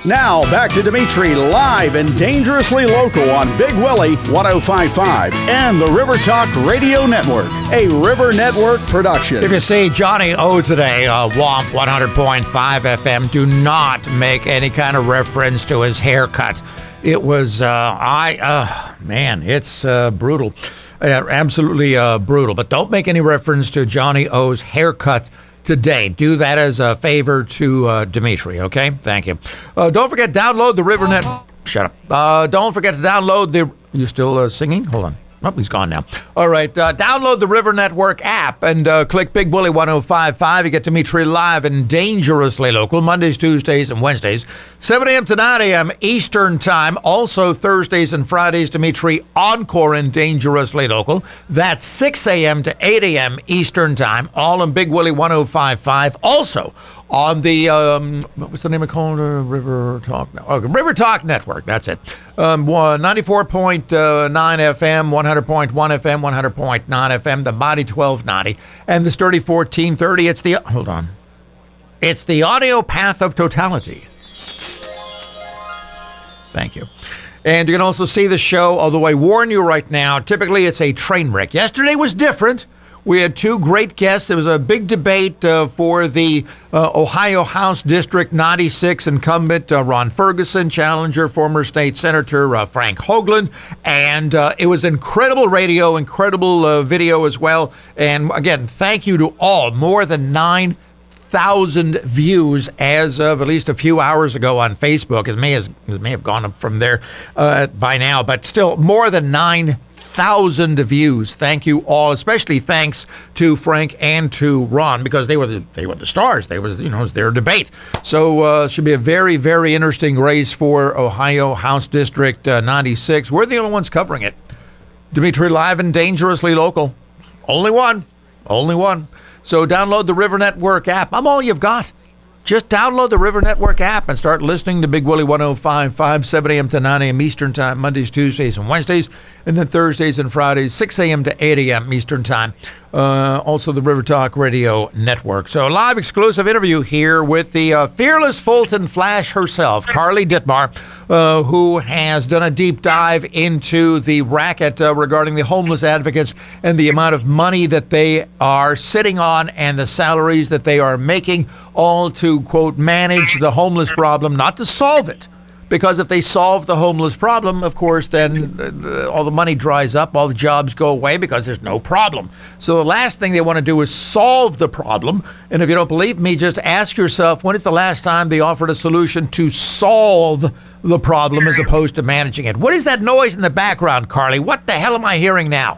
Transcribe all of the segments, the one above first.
Now, back to Dimitri live and dangerously local on Big Willie 105.5 and the River Talk Radio Network, a River Network production. If you see Johnny O today, WOMP 100.5 FM, do not make any kind of reference to his haircut. It was, it's brutal. Absolutely brutal. But don't make any reference to Johnny O's haircut today. Do that as a favor to Dimitri, okay? Thank you. Don't forget, download the RiverNet. Shut up. Don't forget to download the... You still singing? Hold on. Oh, he's gone now. All right. Download the River Network app and click Big Willie 105.5. You get Dimitri live and dangerously local Mondays, Tuesdays, and Wednesdays, 7 a.m. to 9 a.m. Eastern Time. Also Thursdays and Fridays, Dimitri Encore and dangerously local. That's 6 a.m. to 8 a.m. Eastern Time. All on Big Willie 105.5. Also on the, what's the name of it? River Talk? Okay, River Talk Network. That's it. 94.9 FM, 100.1 FM, 100.9 FM, the Body 1290, and the Sturdy 1430. It's the audio path of totality. Thank you. And you can also see the show, although I warn you right now, typically it's a train wreck. Yesterday was different. We had two great guests. There was a big debate for the Ohio House District 96 incumbent Ron Ferguson, challenger former state senator Frank Hoagland. And it was incredible radio, incredible video as well. And again, thank you to all. More than 9,000 views as of at least a few hours ago on Facebook. It may have gone up from there by now, but still more than 9,000 views. Thank you all, especially thanks to Frank and to Ron, because they were the stars. It was their debate. So should be a very, very interesting race for Ohio House District 96. We're the only ones covering it. Dimitri live and dangerously local. Only one. So download the River Network app. I'm all you've got. Just download the River Network app and start listening to Big Willie 105.5, 7 a.m. to 9 a.m. Eastern Time, Mondays, Tuesdays, and Wednesdays, and then Thursdays and Fridays, 6 a.m. to 8 a.m. Eastern Time. Also the River Talk Radio Network. So a live exclusive interview here with the fearless Fulton Flash herself, Carly Dittmar, who has done a deep dive into the racket regarding the homeless advocates and the amount of money that they are sitting on and the salaries that they are making, all to, quote, manage the homeless problem, not to solve it. Because if they solve the homeless problem, of course, then all the money dries up, all the jobs go away because there's no problem. So the last thing they want to do is solve the problem. And if you don't believe me, just ask yourself, when is the last time they offered a solution to solve the problem as opposed to managing it? What is that noise in the background, Carly? What the hell am I hearing now?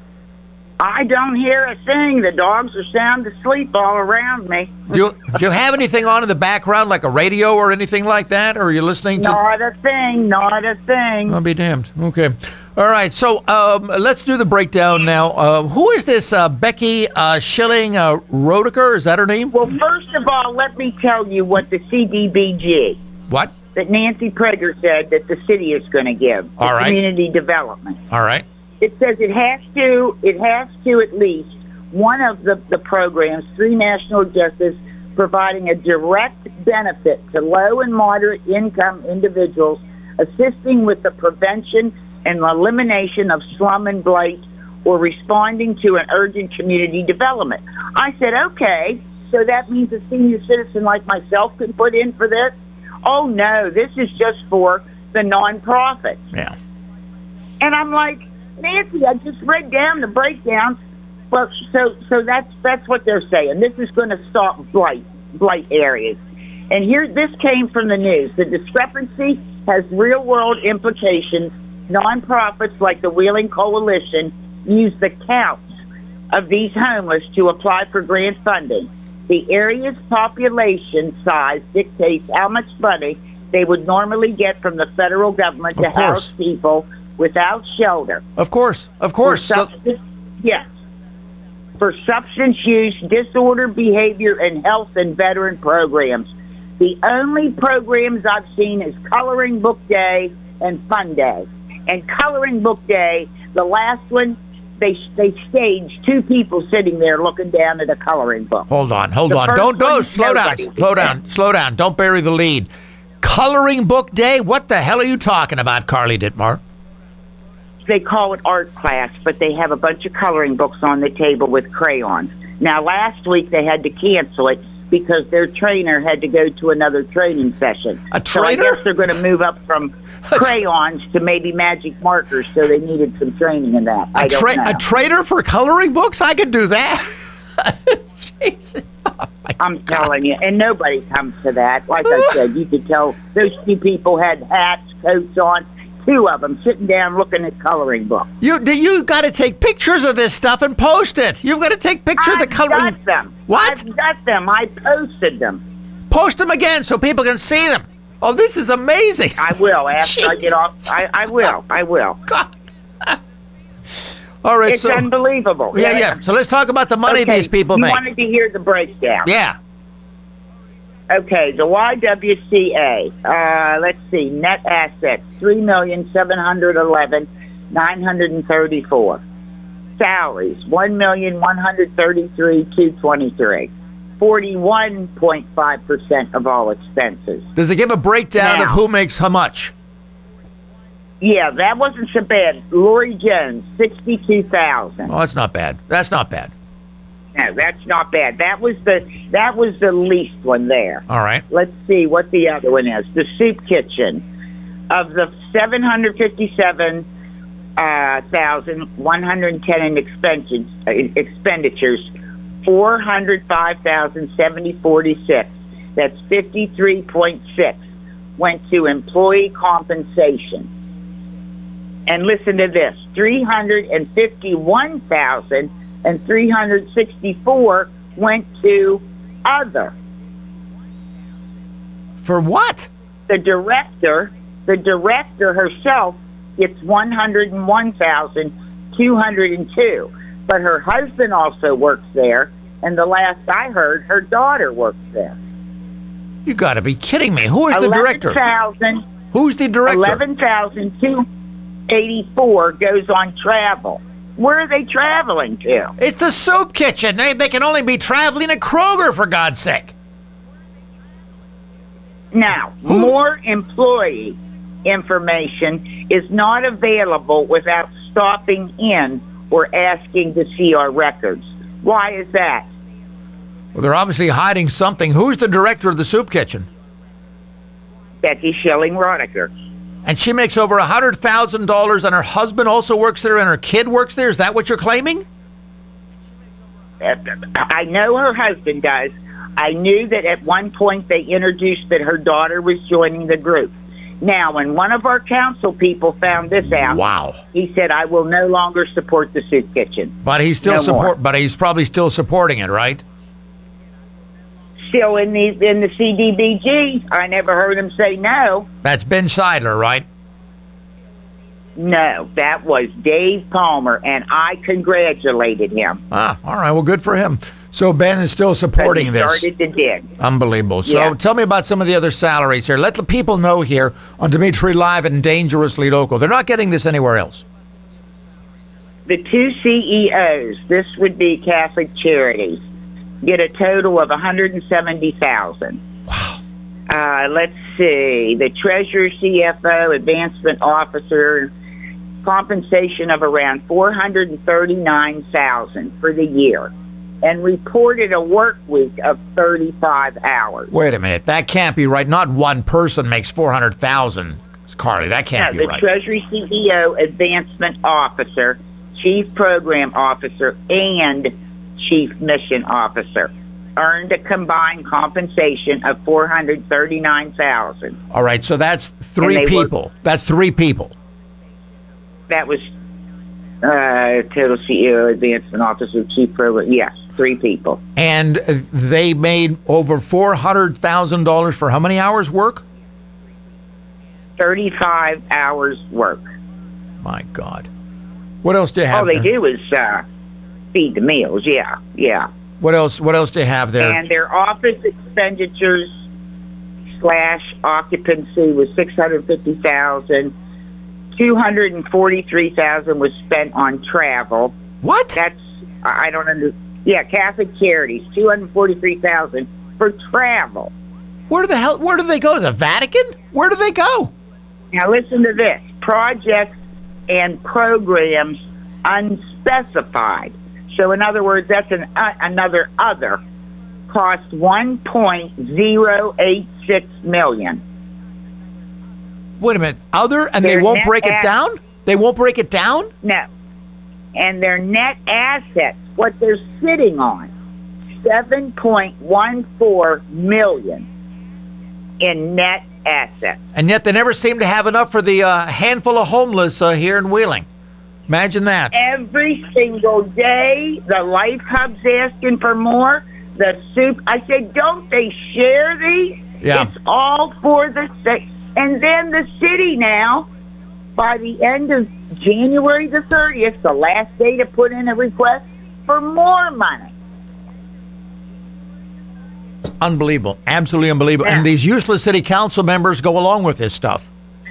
I don't hear a thing. The dogs are sound asleep all around me. Do you have anything on in the background, like a radio or anything like that? Or are you listening to... Not a thing. I'll be damned. Okay. All right. So let's do the breakdown now. Who is this Becky Schilling Roediger? Is that her name? Well, first of all, let me tell you what the CDBG... What? That Nancy Prager said that the city is going to give. All right. Community development. All right. It says it has to at least one of the programs, 3 national objectives, providing a direct benefit to low and moderate income individuals, assisting with the prevention and elimination of slum and blight, or responding to an urgent community development. I said, okay, so that means a senior citizen like myself can put in for this? Oh, no, this is just for the nonprofits. Yeah. And I'm like, Nancy, I just read down the breakdowns. Well, so that's what they're saying. This is going to stop blight areas. And here, this came from the news. The discrepancy has real-world implications. Nonprofits like the Wheeling Coalition use the counts of these homeless to apply for grant funding. The area's population size dictates how much money they would normally get from the federal government to house people without shelter. Of course. Yes. For substance use, disorder, behavior, and health and veteran programs. The only programs I've seen is Coloring Book Day and Fun Day. And Coloring Book Day, the last one, they staged 2 people sitting there looking down at a coloring book. Hold on. Don't slow down. Don't bury the lead. Coloring book day? What the hell are you talking about, Carly Dittmar? They call it art class, but they have a bunch of coloring books on the table with crayons. Now, last week they had to cancel it because their trainer had to go to another training session. A So I trainer? guess they're going to move up from crayons to maybe magic markers, so they needed some training in that. I don't know. A trader for coloring books? I could do that. Jesus. Oh, my I'm God. telling you, and nobody comes to that. Like I said, you could tell those two people had hats, coats on, two of them sitting down looking at coloring books. You got to take pictures of this stuff and post it. You've got to take pictures of the I've coloring. got them. What? I've got them. I posted them. Post them again so people can see them. Oh, this is amazing. I will after I get off. I will. I will. God. All right, It's so unbelievable. yeah. So let's talk about the money Okay, these people you make. wanted to hear the breakdown. Yeah. Okay, the YWCA. Let's see. Net assets: $3,711,934. Salaries: $1,133,223. 41.5% of all expenses. Does it give a breakdown of Now. who makes how much? Yeah, that wasn't so bad. Lori Jones, $62,000. Oh, that's not bad. That's not bad. No, that's not bad. That was the least one there. All right. Let's see what the other one is. The soup kitchen, of the 757,110 in expenditures, 405,046. That's 53.6 went to employee compensation. And listen to this: 351,364 went to other. For what? The director herself gets 101,202, but her husband also works there, and the last I heard, her daughter works there. You got to be kidding me. Who is the director? Who's the director? 11,284 goes on travel. Where are they traveling to? It's the soup kitchen. They can only be traveling at Kroger, for God's sake. Now, more employee information is not available without stopping in or asking to see our records. Why is that? Well, they're obviously hiding something. Who's the director of the soup kitchen? Becky Schilling-Rodiker. And she makes over $100,000, and her husband also works there, and her kid works there. Is that what you're claiming? I know her husband does. I knew that at one point they introduced that her daughter was joining the group. Now, when one of our council people found this out, Wow. he said, "I will no longer support the soup kitchen." But he's still No more. But he's probably still supporting it, right? Still in the CDBG, I never heard him say no. That's Ben Seidler, right? No, that was Dave Palmer, and I congratulated him. Ah, all right. Well, good for him. So Ben is still supporting He this. started to dig. Unbelievable. So Yeah. tell me about some of the other salaries here. Let the people know here on Dimitri Live and Dangerously Local. They're not getting this anywhere else. The two CEOs, this would be Catholic Charities, get a total of $170,000. Wow. Let's see. The Treasurer, CFO, Advancement Officer, compensation of around $439,000 for the year, and reported a work week of 35 hours. Wait a minute. That can't be right. Not one person makes $400,000. Carly, that can't No, be the right. Treasury CEO, Advancement Officer, Chief Program Officer, and Chief Mission Officer earned a combined compensation of $439,000. All right. So that's three And they people. That's three people. That was total CEO, Advancement Officer, Chief Program. Yes, three people. And they made over $400,000 for how many hours work? 35 hours work. My God. What else do you have All they there? do is feed the meals. Yeah. What else do you have there? And their office expenditures / occupancy was $650,000. $243,000 was spent on travel. What? That's I don't understand. Yeah, Catholic Charities, $243,000 for travel. Where do they go? The Vatican? Where do they go? Now listen to this. Projects and programs unspecified. So in other words, that's another other. Cost $1.086 million. Wait a minute. Other, and they Their won't net break it down? They won't break it down? No. And their net assets, what they're sitting on, $7.14 million in net assets. And yet they never seem to have enough for the handful of homeless here in Wheeling. Imagine that. Every single day, the Life Hub's asking for more. The soup. I said, don't they share these? Yeah. It's all for the city. And then the city now, by the end of January the 30th, the last day to put in a request for more money. Unbelievable. Absolutely unbelievable. Yeah. And these useless city council members go along with this stuff.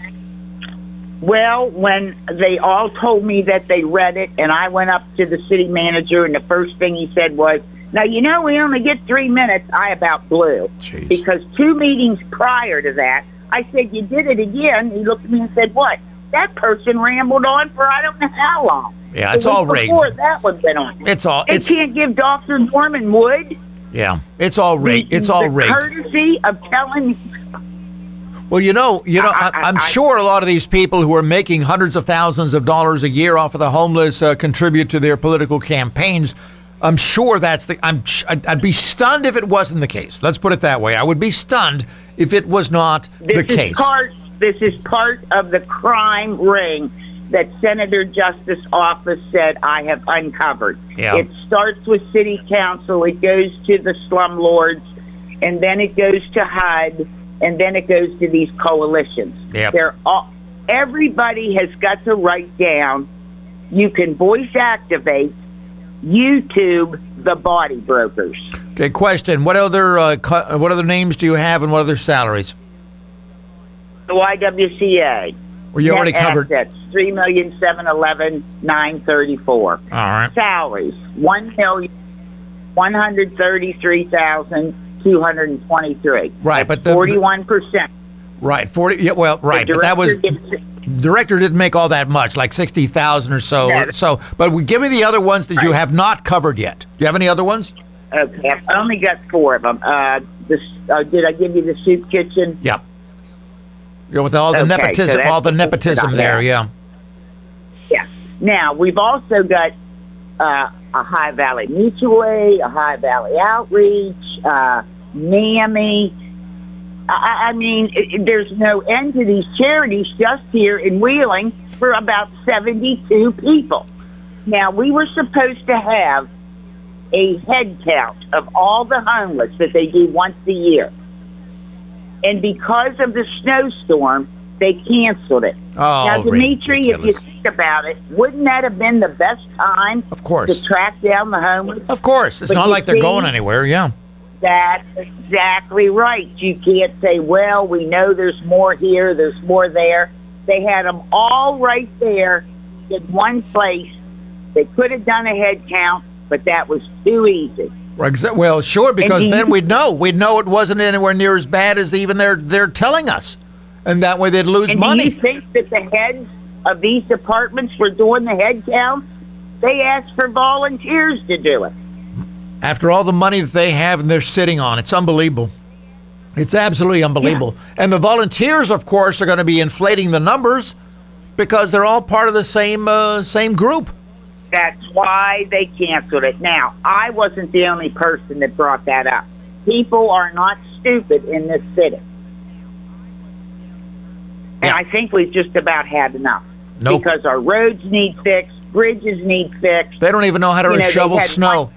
Well, when they all told me that they read it, and I went up to the city manager, and the first thing he said was, now, you know, we only get 3 minutes. I about blew. Jeez. Because 2 meetings prior to that, I said, you did it again. He looked at me and said, what? That person rambled on for I don't know how long. Yeah, it's The week all rigged. Before that one's been on. They Can't give Dr. Norman Wood Yeah, it's all rigged. It's all the rigged. courtesy of telling. Well, I'm sure a lot of these people who are making hundreds of thousands of dollars a year off of the homeless contribute to their political campaigns. I'm sure I'd be stunned if it wasn't the case. Let's put it that way. I would be stunned if it was not the case. This is part of the crime ring that Senator Justice Office said I have uncovered. Yeah. It starts with City Council, it goes to the slumlords, and then it goes to HUD, and then it goes to these coalitions. Yep. Everybody has got to write down. You can voice activate, YouTube the body brokers. Okay, question. What other names do you have and what other salaries? The YWCA. Well, you already covered. Assets, $3,711,934. All right. Salaries, $1,133,223. Right, That's but 41%. Right, 40. Yeah, well, right, but that was. Director didn't make all that much, like 60,000 or so. No. But give me the other ones that you have not covered yet. Do you have any other ones? Okay, I've only got 4 of them. Did I give you the soup kitchen? Yeah. With all the nepotism, there. Yeah. Yeah. Now we've also got a High Valley Mutual Aid, a High Valley Outreach, NAMI. I mean, there's no end to these charities just here in Wheeling for about 72 people. Now, we were supposed to have a head count of all the homeless that they do once a year. And because of the snowstorm, they canceled it. Oh, now, Dimitri, ridiculous. if you think about it, wouldn't that have been the best time Of course. to track down the homeless? Of course. It's But not you like they're see- going anywhere. Yeah. That's exactly right. You can't say, well, we know there's more here, there's more there. They had them all right there in one place. They could have done a head count, but that was too easy. Well, sure, because And then we'd know it wasn't anywhere near as bad as even they're telling us, and that way they'd lose And money. do you think that the heads of these departments were doing the head count? They asked for volunteers to do it. After all the money that they have and they're sitting on, it's unbelievable. It's absolutely unbelievable. Yeah. And the volunteers, of course, are going to be inflating the numbers because they're all part of the same group. That's why they canceled it. Now, I wasn't the only person that brought that up. People are not stupid in this city. And I think we've just about had enough. Nope. Because our roads need fixed, bridges need fixed. They don't even know how to shovel snow.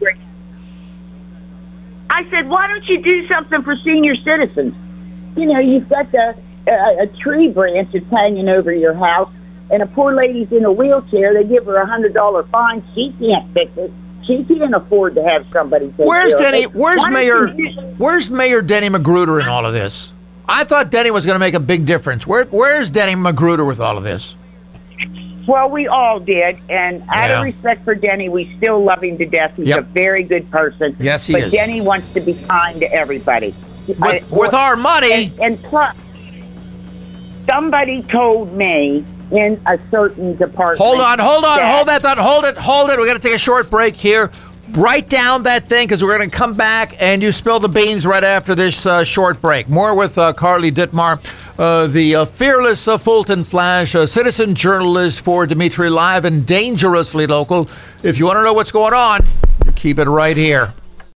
I said, why don't you do something for senior citizens? You know, you've got a tree branch that's hanging over your house, and a poor lady's in a wheelchair. They give her a $100 fine. She can't fix it. She can't afford to have somebody take Where's care Denny? of it. Where's Mayor Denny Magruder in all of this? I thought Denny was going to make a big difference. Where's Denny Magruder with all of this? Well, we all did, and out of respect for Denny, we still love him to death. He's a very good person. Yes, he but is. Denny wants to be kind to everybody. With our money. And plus, somebody told me in a certain department. Hold that thought. Hold it. We're going to take a short break here. Write down that thing because we're going to come back and you spill the beans right after this short break. More with Carly Dittmar, the fearless Fulton Flash, a citizen journalist for Dimitri Live and Dangerously Local. If you want to know what's going on, you keep it right here.